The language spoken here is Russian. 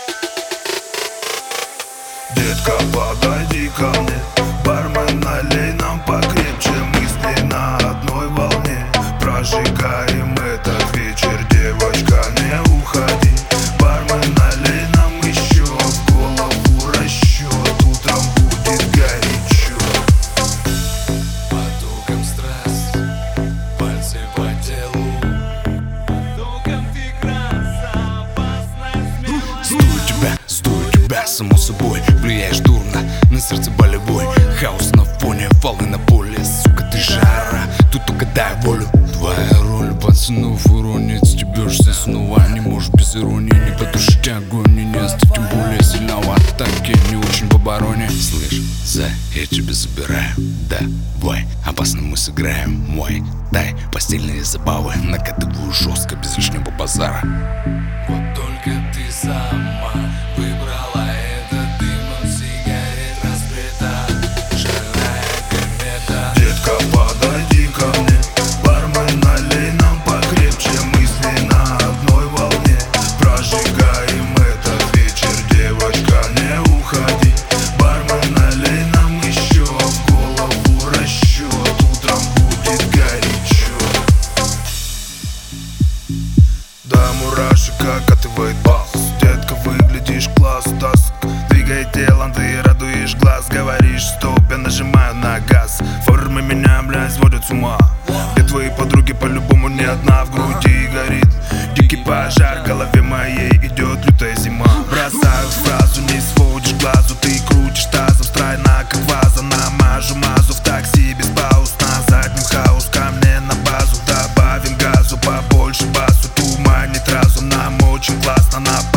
Детка, подойди ко мне, бармен, налей нам покрепче. Мысли на одной волне, прожигаем этот вечер. Девочка, не уходи, бармен, налей нам еще. В голову расчет, утром будет горячо. Потоком страсть, пальцы по телу, потоком ты краса, опасная смелая. Стую тебя, само собой. Влияешь дурно, на сердце болевой. Хаос на фоне, волны на поле. Сука, ты жара, тут только дай волю. Твоя роль пацанов уронит. Стебешься снова, не можешь без иронии. Не потушить огонь, не остыть, тем более сильно в атаке. Не очень в обороне. Слышь, я тебя забираю. Давай, опасно мы сыграем. Мой дай постельные забавы. Накатываю жестко, без лишнего базара. Вот только ты сама выбрала этот дым от сигарет распрета, живая комета. Детка, подойди ко мне, бармен, налей нам покрепче. Мысли на одной волне, прожигаем этот вечер. Девочка, не уходи, бармен, налей нам еще. В голову расчет, утром будет горячо. Да, мурашек окатывает бас. Детка, выглядишь класс, таск. Двигай телом, ты радуешь глаз. Говоришь стоп, я нажимаю на газ. Формы меня, блядь, сводят с ума. Где твои подруги, по-любому не одна. В груди горит дикий пожар, в голове моей идет лютая зима. Бросаю фразу, не сводишь глазу. Ты крутишь тазом, стройна как ваза. Намажу мазу в такси без пауз. На заднем хаос, ко мне на базу. Добавим газу, побольше басу. Туманит разум, нам очень классно на